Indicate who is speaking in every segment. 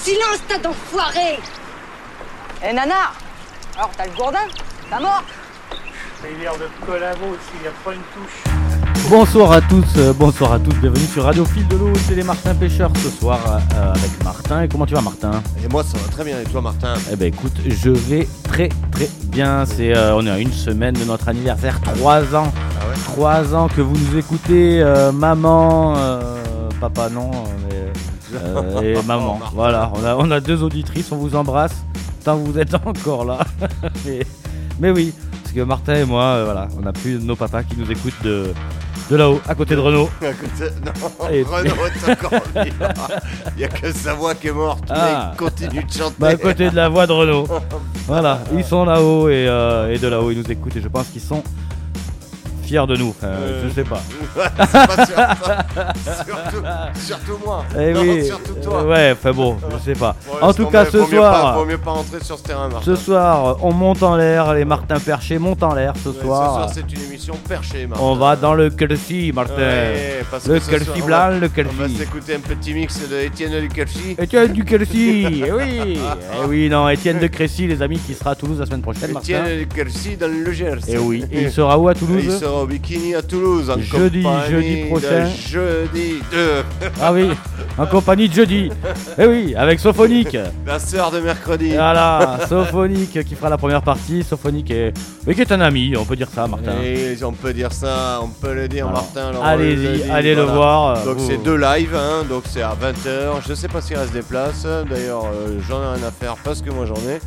Speaker 1: Silence, tas d'enfoirés!
Speaker 2: Eh Nana, alors t'as le gourdin? T'as mort?
Speaker 3: Il a l'air de collabo aussi, il n'y a pas une touche.
Speaker 4: Bonsoir à tous, bienvenue sur Radio Fil de l'eau, c'est les Martin Pêcheurs ce soir avec Martin. Et comment tu vas Martin?
Speaker 5: Et moi ça va très bien, et toi Martin?
Speaker 4: Eh ben écoute, je vais très bien, on est à une semaine de notre anniversaire, 3 ans.
Speaker 5: Ah ouais?
Speaker 4: 3 ans que vous nous écoutez, maman, papa non, et maman.
Speaker 5: Martin.
Speaker 4: Voilà, on a 2 auditrices, on vous embrasse, tant que vous êtes encore là. mais oui, parce que Martin et moi, voilà, on n'a plus nos papas qui nous écoutent de là-haut, à côté de Renaud.
Speaker 5: Non,
Speaker 4: Et-
Speaker 5: Renaud est encore vivant. Il n'y a que sa voix qui est morte,
Speaker 4: Ah.
Speaker 5: mais il continue de chanter.
Speaker 4: Bah, à côté de la voix de Renaud. Voilà, ils sont là-haut et de là-haut ils nous écoutent et je pense qu'ils sont fiers de nous. Enfin, je sais pas.
Speaker 5: C'est pas sûr. Surtout moi.
Speaker 4: Eh
Speaker 5: Non,
Speaker 4: oui.
Speaker 5: surtout toi.
Speaker 4: Ouais, enfin bon, je sais pas.
Speaker 5: Ouais,
Speaker 4: En tout cas, ce soir,
Speaker 5: Vaut mieux pas rentrer sur ce terrain, Martin.
Speaker 4: ce soir, on monte en l'air. Les Martin Perchés montent en l'air ce
Speaker 5: Ouais,
Speaker 4: soir.
Speaker 5: c'est une émission perchée, Martin.
Speaker 4: On va dans le Kelsey, Martin.
Speaker 5: Ouais, parce
Speaker 4: Le
Speaker 5: que ce
Speaker 4: Kelsey
Speaker 5: soir,
Speaker 4: blanc, le
Speaker 5: On va
Speaker 4: Kelsey.
Speaker 5: s'écouter un petit mix de Étienne du Kelsey.
Speaker 4: Étienne du Kelsey, eh oui. Eh oui, non, Étienne de Crécy, les amis, qui sera à Toulouse la semaine prochaine, Martin.
Speaker 5: Étienne du Kelsey dans le Gers.
Speaker 4: Et oui, et il sera où à Toulouse?
Speaker 5: Il sera au Bikini à Toulouse. En
Speaker 4: Jeudi
Speaker 5: compagnie
Speaker 4: prochain.
Speaker 5: de Jeudi 2.
Speaker 4: Ah oui, en compagnie de Jeudi. Eh oui, avec Sophonique.
Speaker 5: La sœur de mercredi.
Speaker 4: Voilà, Sophonique qui fera la première partie. Sophonique mais qui est un ami, on peut dire ça, Martin.
Speaker 5: Et on peut dire ça, on peut le dire,
Speaker 4: Voilà.
Speaker 5: Martin. alors,
Speaker 4: Allez-y,
Speaker 5: jeudi,
Speaker 4: allez le
Speaker 5: voilà.
Speaker 4: voir.
Speaker 5: Donc
Speaker 4: Vous-
Speaker 5: c'est 2 lives, hein, donc c'est à 20h. Je sais pas s'il reste des places. D'ailleurs, j'en ai rien à faire parce que moi j'en ai.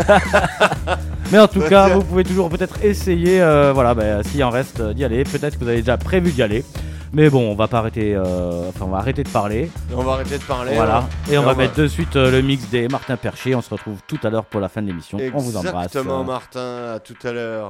Speaker 4: Mais en tout cas, vous pouvez toujours peut-être essayer, voilà, s'il en reste, d'y aller. Peut-être que vous avez déjà prévu d'y aller. Mais bon, on va pas arrêter, on va arrêter de parler.
Speaker 5: On va arrêter de parler.
Speaker 4: Voilà.
Speaker 5: hein.
Speaker 4: Et on va mettre de suite le mix des Martin Perché. On se retrouve tout à l'heure pour la fin de l'émission. On vous embrasse.
Speaker 5: Exactement, Martin. À tout à l'heure.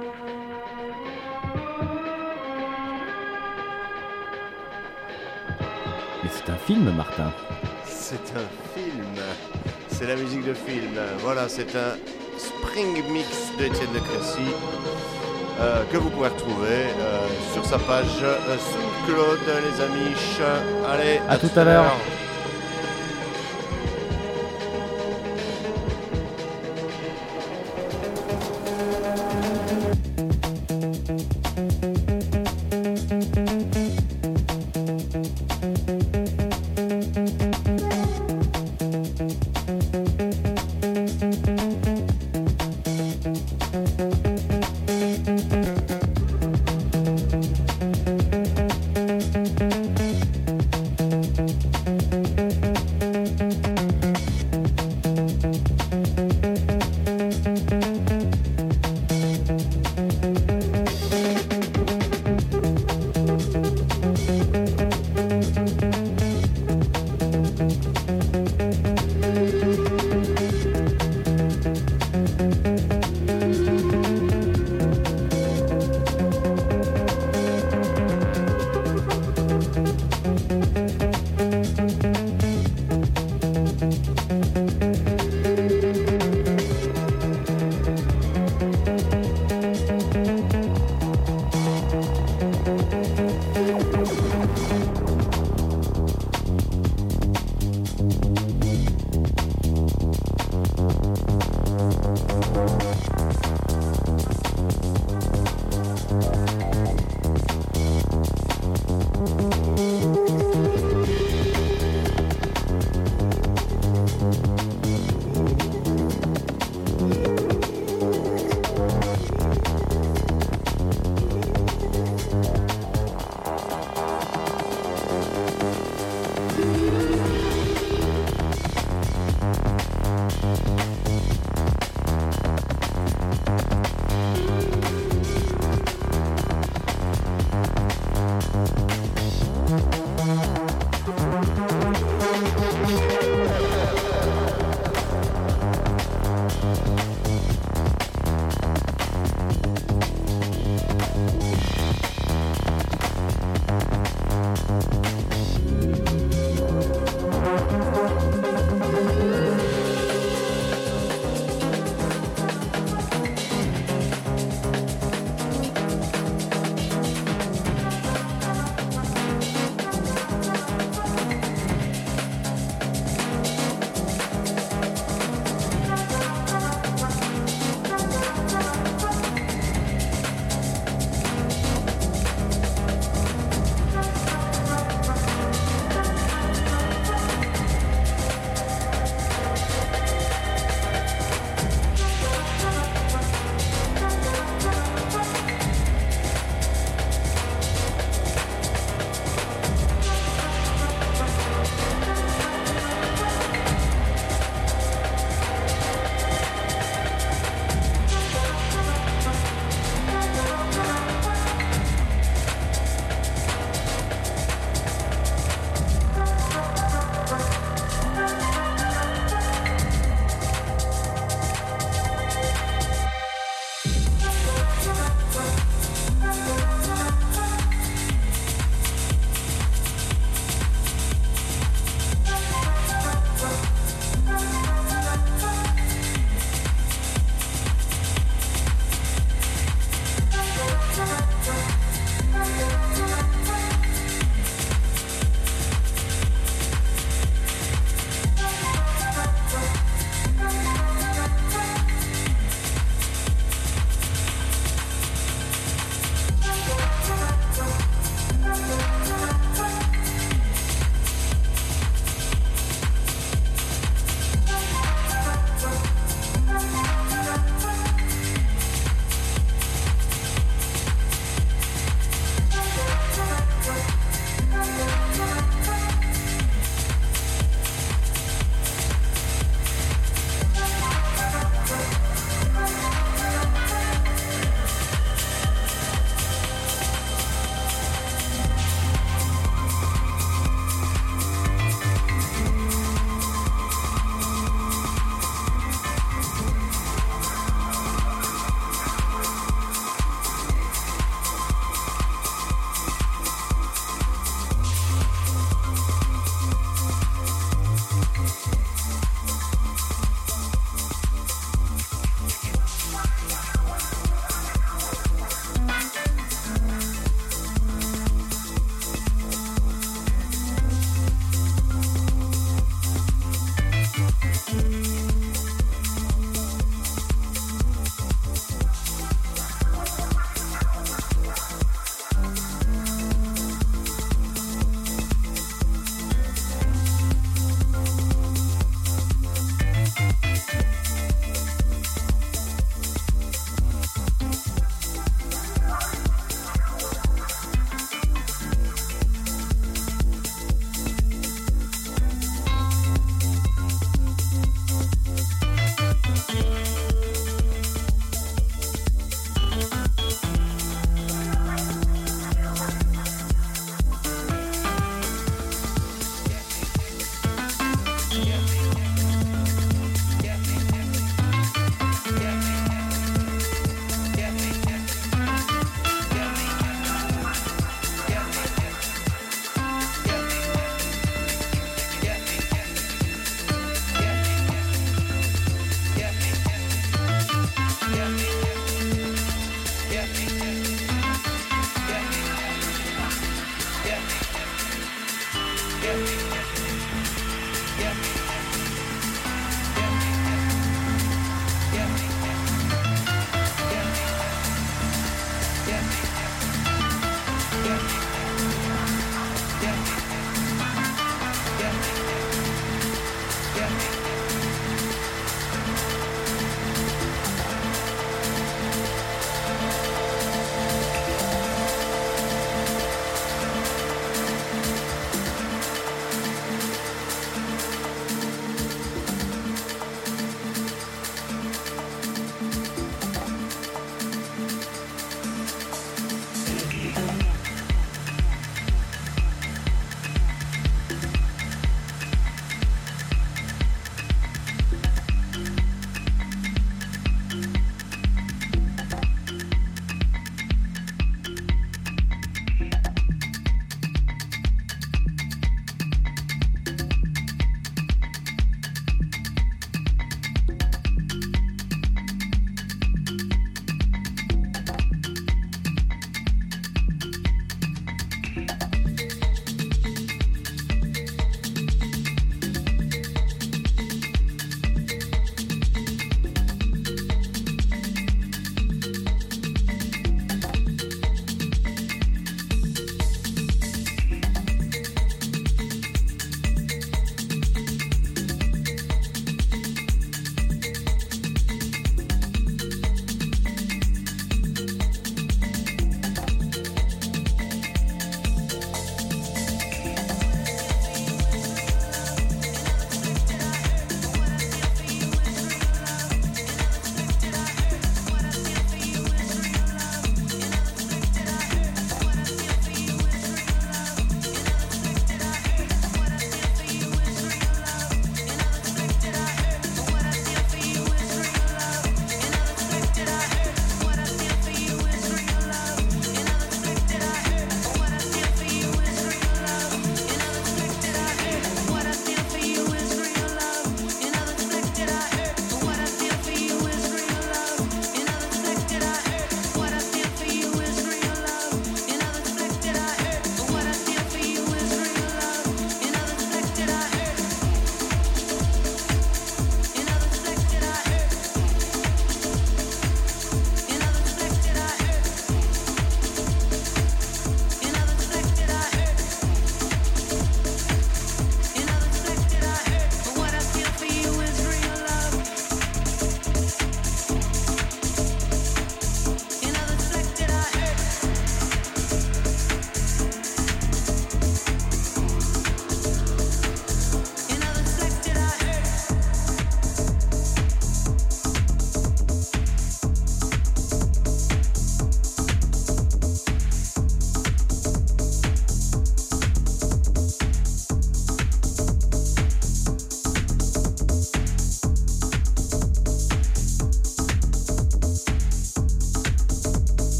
Speaker 4: Mais c'est un film, Martin.
Speaker 5: C'est un film. C'est la musique de film. Voilà, c'est un Spring Mix d'Étienne de Crécy que vous pouvez retrouver sur sa page SoundCloud, les amis. Allez,
Speaker 4: À tout à l'heure.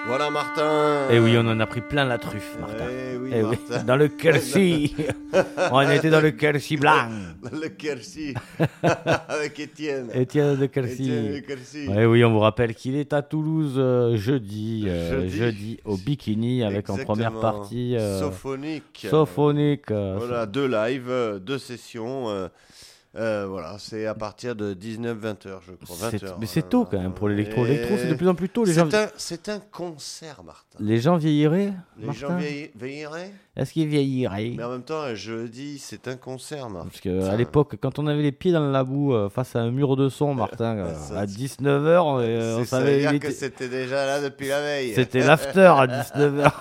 Speaker 5: Voilà Martin.
Speaker 4: Et oui, on en a pris plein la truffe, Martin.
Speaker 5: Eh oui,
Speaker 4: Eh oui,
Speaker 5: Martin.
Speaker 4: dans le Quercy. On était dans le Quercy blanc.
Speaker 5: Le Quercy. Avec Étienne.
Speaker 4: Étienne de
Speaker 5: Étienne
Speaker 4: Quercy.
Speaker 5: de Quercy.
Speaker 4: Ouais, oui, on vous rappelle qu'il est à Toulouse jeudi au Bikini avec en première
Speaker 5: Exactement.
Speaker 4: partie
Speaker 5: Sophonique.
Speaker 4: Sophonique.
Speaker 5: Voilà, 2 lives, 2 sessions. Voilà, c'est à partir de 19-20h, je crois. 20h.
Speaker 4: Mais c'est tôt quand même pour l'électro. L'électro, c'est de plus en plus tôt.
Speaker 5: C'est un concert, Martin.
Speaker 4: Les gens vieilliraient,
Speaker 5: Les
Speaker 4: Martin
Speaker 5: gens vieilliraient.
Speaker 4: Est-ce qu'ils vieilliraient?
Speaker 5: Mais en même temps, un jeudi, c'est un concert, Martin.
Speaker 4: Parce qu'à l'époque, quand on avait les pieds dans la boue face à un mur de son, Martin,
Speaker 5: Ça,
Speaker 4: à 19h, on
Speaker 5: ça veut
Speaker 4: savait
Speaker 5: dire
Speaker 4: il
Speaker 5: que
Speaker 4: était-
Speaker 5: c'était déjà là depuis la veille.
Speaker 4: c'était l'after à 19h.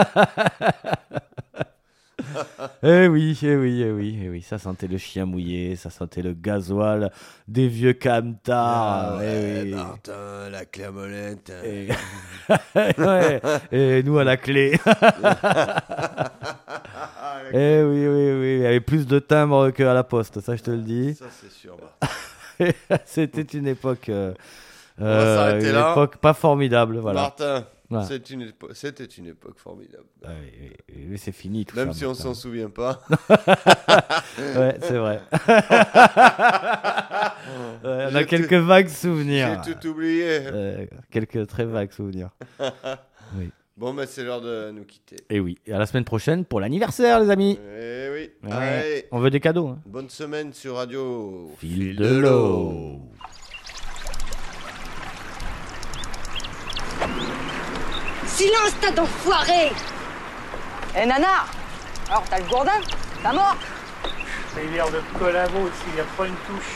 Speaker 4: Eh oui, ça sentait le chien mouillé, ça sentait le gasoil, des vieux camtars.
Speaker 5: Ouais,
Speaker 4: eh oui.
Speaker 5: Martin, la clé à molette.
Speaker 4: Et... ouais, et nous à la clé. Eh oui, il y avait plus de timbres qu'à la poste, ça je te le dis.
Speaker 5: Ça, c'est sûr, Martin.
Speaker 4: C'était une époque,
Speaker 5: va s'arrêter là.
Speaker 4: pas formidable, voilà.
Speaker 5: Martin,
Speaker 4: Voilà.
Speaker 5: c'était une époque formidable.
Speaker 4: Ah oui, c'est fini tout
Speaker 5: Même
Speaker 4: ça.
Speaker 5: si on
Speaker 4: Martin.
Speaker 5: s'en souvient pas.
Speaker 4: Ouais, c'est vrai. Ouais, on a
Speaker 5: J'ai
Speaker 4: quelques vagues souvenirs.
Speaker 5: J'ai tout oublié.
Speaker 4: Quelques très vagues souvenirs. Oui.
Speaker 5: Bon, ben c'est l'heure de nous quitter.
Speaker 4: Et oui, et à la semaine prochaine pour l'anniversaire, les amis.
Speaker 5: Eh oui.
Speaker 4: Ouais.
Speaker 5: Allez,
Speaker 4: On veut des cadeaux. Hein.
Speaker 5: bonne semaine sur Radio
Speaker 4: Fil de l'eau.
Speaker 1: Silence, tas d'enfoirés!
Speaker 2: Eh Nana! Alors t'as le gourdin? T'as mort?
Speaker 3: Ça a l'air de collabo aussi, il n'y a pas une touche.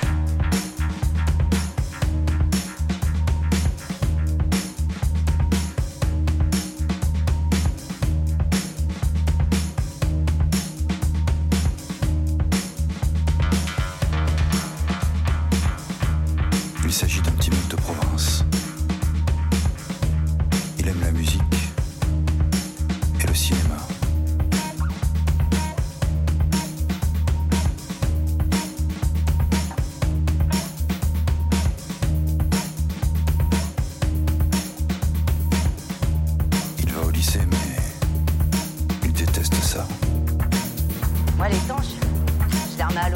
Speaker 6: Il s'agit d'un petit mec de province. Il aime la musique et le cinéma. Il va au lycée, mais il déteste ça.
Speaker 2: Moi l'étanche, je l'ai remis à l'eau.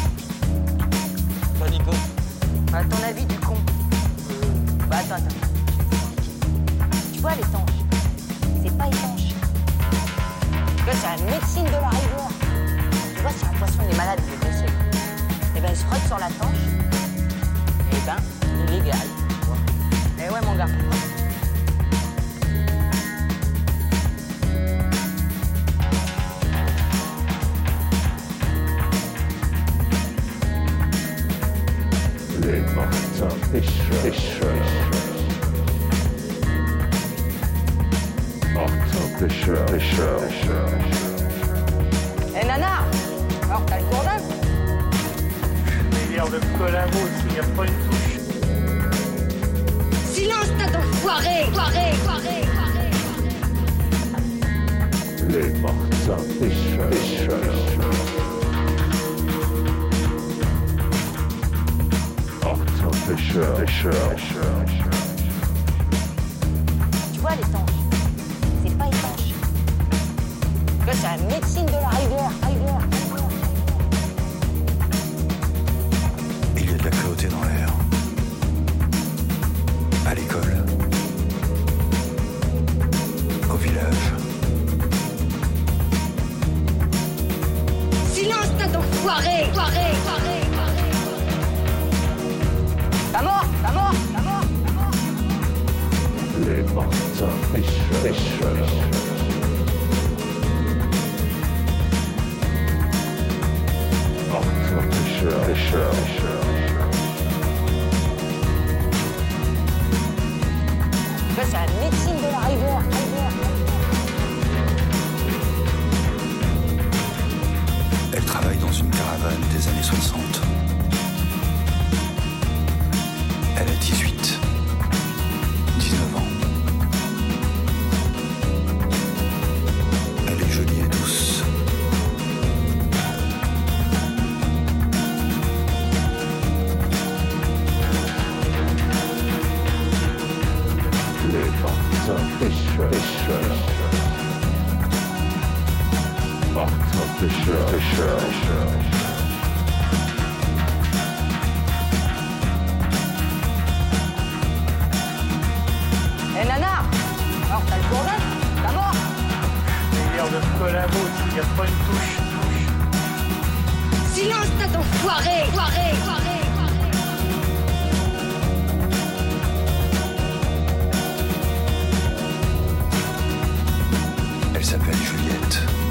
Speaker 7: Toi, Nico?
Speaker 2: À ton avis du con. Bah attends. Tu vois l'étanche, c'est pas étanche. Tu vois, c'est la médecine de la rigueur. Tu vois, si un poisson est malade, il est blessé. Et ben il se frotte sur la tanche. Et ben, il est guéri. Eh ouais mon gars. Eh Nana! Alors t'as le gourdin?
Speaker 3: Ça a l'air de collabo aussi, il n'y a pas une touche.
Speaker 1: Silence, tas d'enfoirés! Foirés, foirés, foirés.
Speaker 2: Tu vois l'étanche, c'est pas étanche. Tu vois, c'est la médecine de la rigueur.
Speaker 6: Il y a de la cruauté dans l'air. À l'école. Au village.
Speaker 1: Silence, tas d'enfoirés! Foirés, foirés, foirés.
Speaker 2: T'as mort. Tu vois, c'est la médecine de la rigueur.
Speaker 6: Elle travaille dans une caravane des années 60. Elle a 18, 19 ans. Elle est jolie et douce.
Speaker 2: Eh nana, alors t'as le gourdin, t'as mort.
Speaker 3: Meilleur de Colabo, s'il n'y a pas une touche.
Speaker 1: Silence, tas d'enfoiré! Foiré, foiré, foiré.
Speaker 6: Elle s'appelle Juliette.